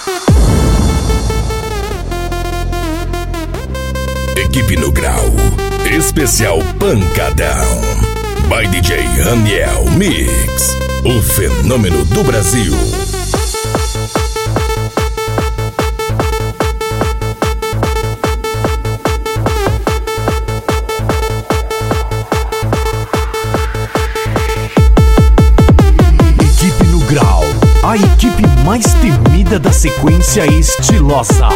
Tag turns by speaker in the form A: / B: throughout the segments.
A: Equipe no Grau, especial Pancadão, by DJ Raniel Mix, o fenômeno do Brasil.
B: Equipe no Grau, a equipe mais temida da sequência estilosa.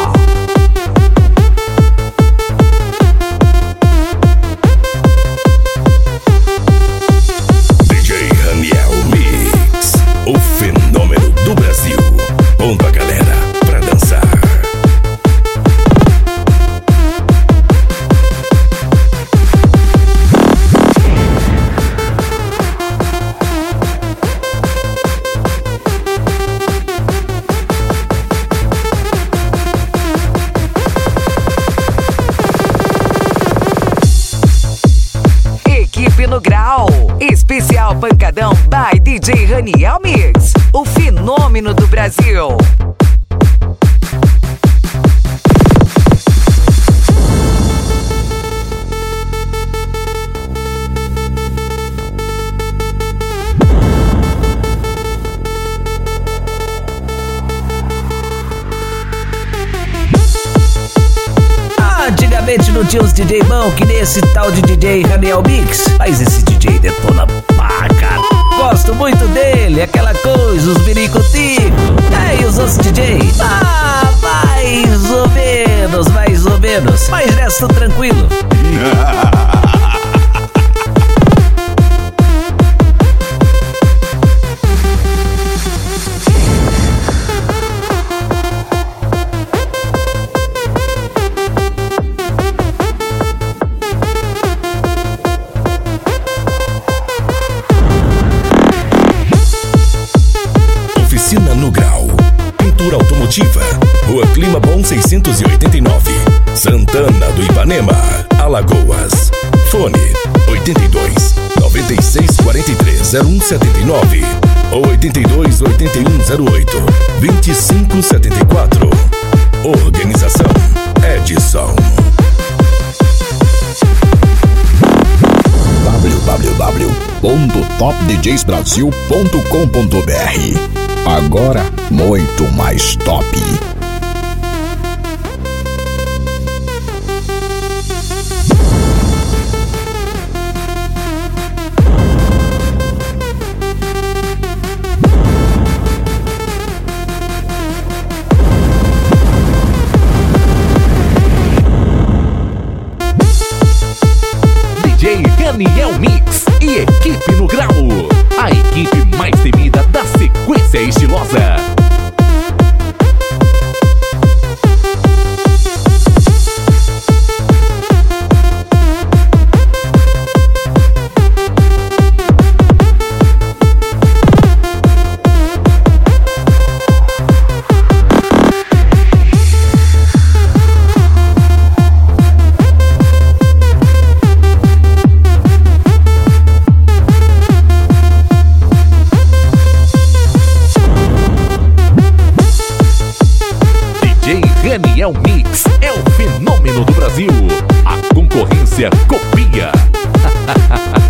A: O fenômeno do Brasil, pondo a galera pra dançar.
C: Equipe no Grau, especial Pancadão by DJ Raniel Mix, o fenômeno do Brasil.
D: Antigamente não tinha uns DJ bom que nem esse tal de DJ Raniel Mix, mas esse DJ detona paca. Gosto muito dele, aquela coisa, os biricotico. E os outros DJ? Mais ou menos, mas resta tranquilo.
A: Oficina no Grau, pintura automotiva, Rua Clima Bom 689, Santana do Ipanema, Alagoas. Fone 82 96 43 0179 ou 82 81 08 25 74. Organização Edson.
E: www.topdjsbrasil.com.br. Agora muito mais top.
B: DJ Raniel Mix e Equipe no Grau, a equipe mais temida da sequência estilosa. Raniel Mix é o fenômeno do Brasil. A concorrência copia.